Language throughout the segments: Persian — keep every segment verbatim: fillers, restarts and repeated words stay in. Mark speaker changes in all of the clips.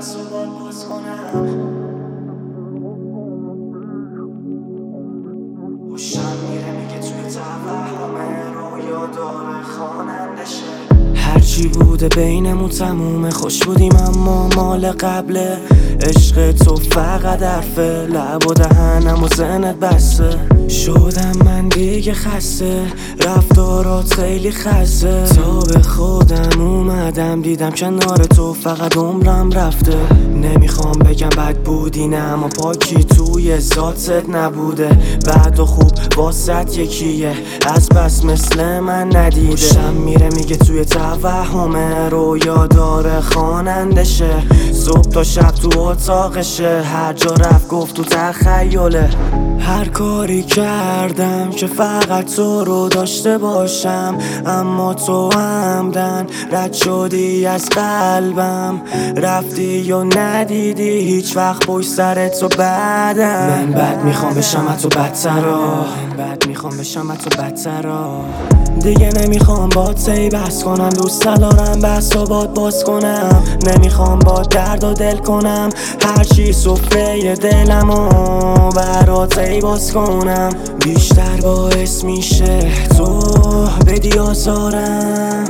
Speaker 1: بحث و باید باز کنم. خوشم میره میگه توی توهم رویا داره خواننده شه. هرچی بوده بینمون تمومه، خوش بودیم اما مال قبله. عشق تو فقط حرفه، لب و دهنم و ذهنت بسته. شدم من دیگه خسته، رفتارات خیلی خسته. تا به خودم اومدم دیدم کنار تو فقط عمرم رفته. نمیخوام بگم بد بودی نه، اما پاکی توی ذاتت نبوده. بعد و خوب واسط یکیه، از بس مثل من ندیده. شم میره میگه توی توهمه رویا داره خواننده شه. صبح تا شب تو اتاقشه، هر جا رفت گفت تو تخیله. هر کاری کردم که فقط تو رو داشته باشم، اما تو عمدن رد شدی از قلبم. رفتی و ندیدی هیچ وقت پشت سرت و بعدم. من بد میخوام بشم تو بدترا، من بد میخوام بشم تو بدترا. دیگه نمیخوام با تی بحث کنم، دوست دارم بحث و باد باز کنم. نمیخوام با درد و دل کنم، هرچی سفره دلمو برات ای باز کنم. بیشتر باعث میشه تو بدی آزارم.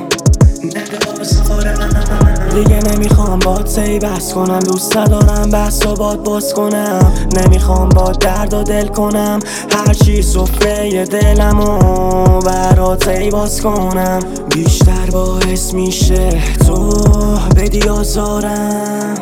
Speaker 1: دیگه نمیخوام با تی بحث کنم، دوست دارم بحث و باد باز کنم. نمیخوام با درد و دل کنم، هرچی سفره دلمو برات ای باز کنم. بیشتر باعث میشه تو بدی آزارم.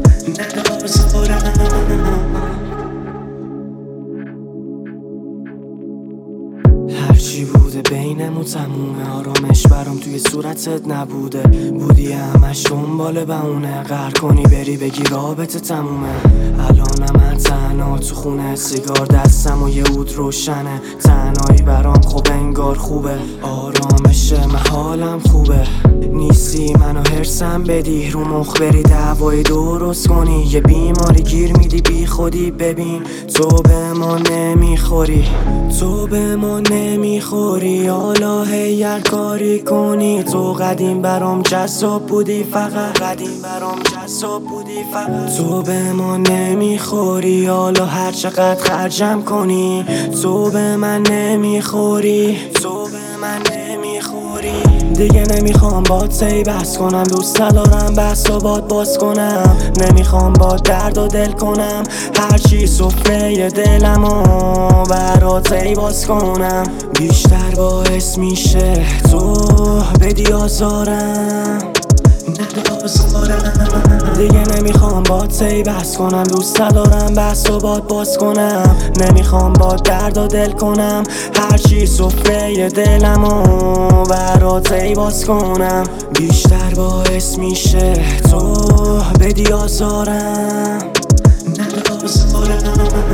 Speaker 1: هرچی بوده بینمون تمومه، آرامش برام توی صورتت نبوده. بودی همش دنبال بهونه، قهر کنی بری بگی رابطه تمومه. الانم من تنها تو خونه، سیگار دستم و یه عود روشنه. تنهایی برام خوب انگار خوبه، آرامشه من حالم خوبه. نیستی منو هرسم بدی، رو مخ بری دعوای درست کنی. یه بیماری گیر میدی بی خودی، ببین تو به ما نمیخوری. تو به ما نمیخوری، حالا هی هر کاری کنی. تو قدیم برام جذاب بودی، فقط قدیم برام جذاب بودی فقط. تو به ما نمیخوری، حالا هر چقدر خرجم کنی. تو به من نمیخوری، تو به من نمیخوری. دیگه نمیخوام با تی بحث کنم، دوست دارم بحث و باد باز کنم. نمیخوام با درد و دل کنم، هرچی سفره دلمو برات ای باز کنم. بیشتر باعث میشه تو بدی آزارم. دیگه نمیخوام با تی بحث کنم، دوست دارم بحث و باد باز کنم. نمیخوام با درد و دل کنم، هرچی سفره دلمو برات ای باز کنم. بیشتر باعث میشه تو بدی آزارم.